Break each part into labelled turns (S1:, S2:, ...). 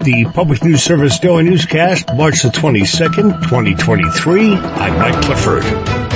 S1: The Public News Service Daily Newscast, March the 22nd, 2023. I'm Mike Clifford.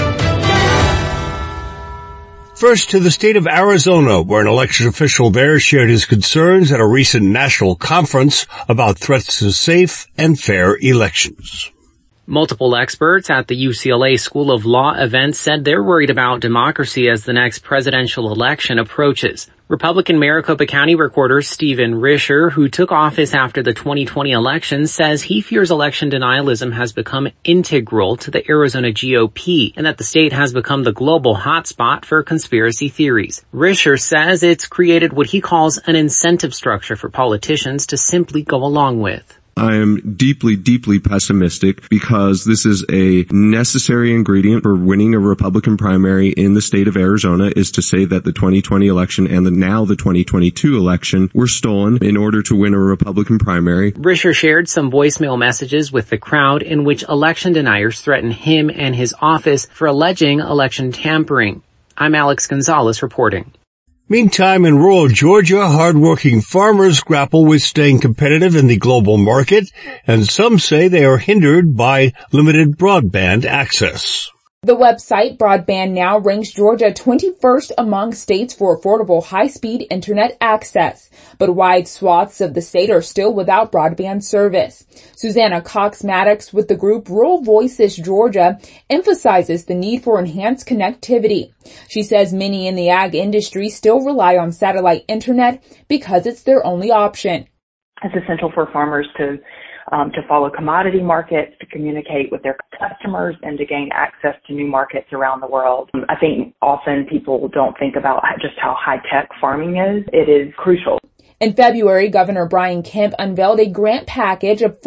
S1: First to the state of Arizona, where an election official there shared his concerns at a recent national conference about threats to safe and fair elections.
S2: Multiple experts at the UCLA School of Law event said they're worried about democracy as the next presidential election approaches. Republican Maricopa County Recorder Stephen Risher, who took office after the 2020 election, says he fears election denialism has become integral to the Arizona GOP and that the state has become the global hotspot for conspiracy theories. Risher says it's created what he calls an incentive structure for politicians to simply go along with.
S3: I am deeply, deeply pessimistic because this is a necessary ingredient for winning a Republican primary in the state of Arizona, is to say that the 2020 election and now the 2022 election were stolen in order to win a Republican primary.
S2: Risher shared some voicemail messages with the crowd in which election deniers threaten him and his office for alleging election tampering. I'm Alex Gonzalez reporting.
S1: Meantime, in rural Georgia, hardworking farmers grapple with staying competitive in the global market, and some say they are hindered by limited broadband access.
S4: The website Broadband Now ranks Georgia 21st among states for affordable high-speed internet access, but wide swaths of the state are still without broadband service. Susanna Cox-Maddox with the group Rural Voices Georgia emphasizes the need for enhanced connectivity. She says many in the ag industry still rely on satellite internet because it's their only option.
S5: It's essential for farmers to follow commodity markets, to communicate with their customers, and to gain access to new markets around the world. I think often people don't think about just how high-tech farming is. It is crucial.
S4: In February, Governor Brian Kemp unveiled a grant package of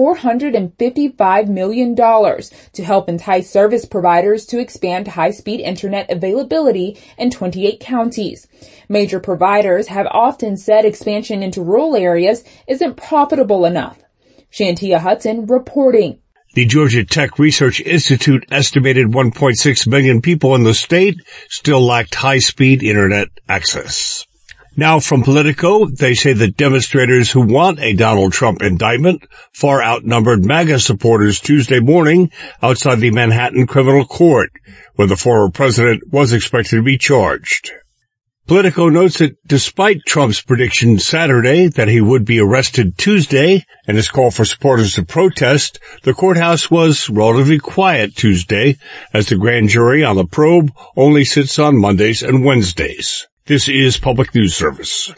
S4: $455 million to help entice service providers to expand high-speed internet availability in 28 counties. Major providers have often said expansion into rural areas isn't profitable enough. Shantia Hudson reporting.
S1: The Georgia Tech Research Institute estimated 1.6 million people in the state still lacked high-speed internet access. Now from Politico, they say that demonstrators who want a Donald Trump indictment far outnumbered MAGA supporters Tuesday morning outside the Manhattan Criminal Court, where the former president was expected to be charged. Politico notes that despite Trump's prediction Saturday that he would be arrested Tuesday and his call for supporters to protest, the courthouse was relatively quiet Tuesday as the grand jury on the probe only sits on Mondays and Wednesdays. This is Public News Service.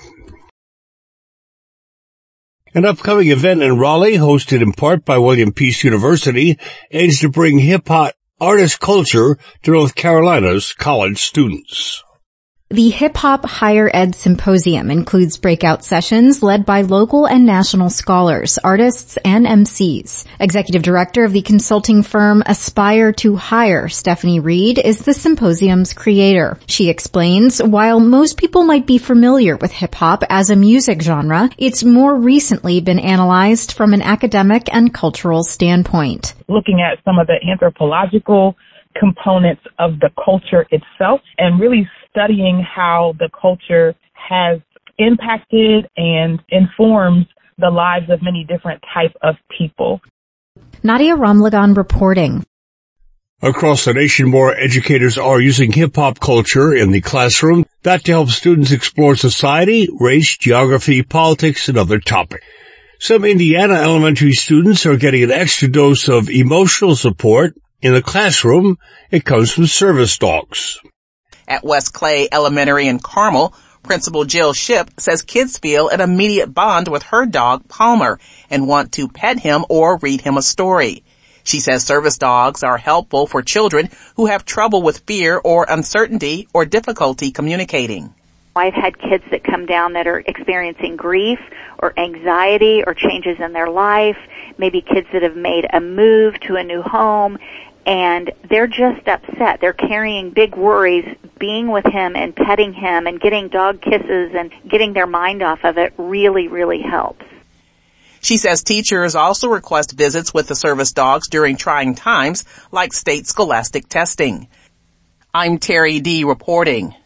S1: An upcoming event in Raleigh, hosted in part by William Peace University, aims to bring hip-hop artist culture to North Carolina's college students.
S6: The Hip Hop Higher Ed Symposium includes breakout sessions led by local and national scholars, artists, and MCs. Executive Director of the consulting firm Aspire to Hire, Stephanie Reed, is the symposium's creator. She explains, while most people might be familiar with hip-hop as a music genre, it's more recently been analyzed from an academic and cultural standpoint.
S7: Looking at some of the anthropological components of the culture itself and really studying how the culture has impacted and informs the lives of many different types of people.
S6: Nadia Ramlagan reporting.
S1: Across the nation, more educators are using hip-hop culture in the classroom. That to help students explore society, race, geography, politics, and other topics. Some Indiana elementary students are getting an extra dose of emotional support. In the classroom, it comes from service dogs.
S8: At West Clay Elementary in Carmel, Principal Jill Shipp says kids feel an immediate bond with her dog, Palmer, and want to pet him or read him a story. She says service dogs are helpful for children who have trouble with fear or uncertainty or difficulty communicating.
S9: I've had kids that come down that are experiencing grief or anxiety or changes in their life, maybe kids that have made a move to a new home, and they're just upset. They're carrying big worries. Being with him and petting him and getting dog kisses and getting their mind off of it really, really helps.
S8: She says teachers also request visits with the service dogs during trying times like state scholastic testing. I'm Terry D. reporting.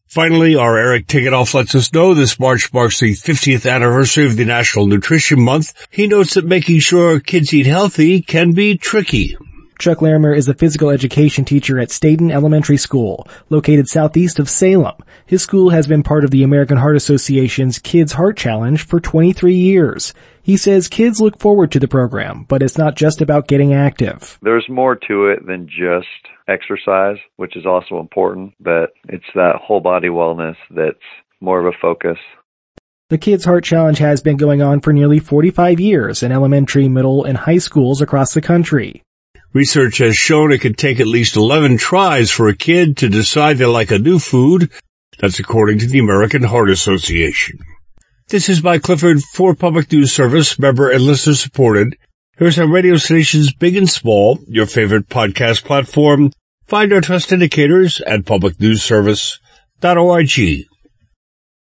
S1: Finally, our Eric Ticketoff lets us know this March marks the 50th anniversary of the National Nutrition Month. He notes that making sure kids eat healthy can be tricky.
S10: Chuck Larimer is a physical education teacher at Staten Elementary School, located southeast of Salem. His school has been part of the American Heart Association's Kids Heart Challenge for 23 years. He says kids look forward to the program, but it's not just about getting active.
S11: There's more to it than just exercise, which is also important, but it's that whole body wellness that's more of a focus.
S10: The Kids Heart Challenge has been going on for nearly 45 years in elementary, middle, and high schools across the country.
S1: Research has shown it could take at least 11 tries for a kid to decide they like a new food. That's according to the American Heart Association. This is Mike Clifford for Public News Service, member and listener supported. Here's our radio stations big and small, your favorite podcast platform. Find our trust indicators at publicnewsservice.org.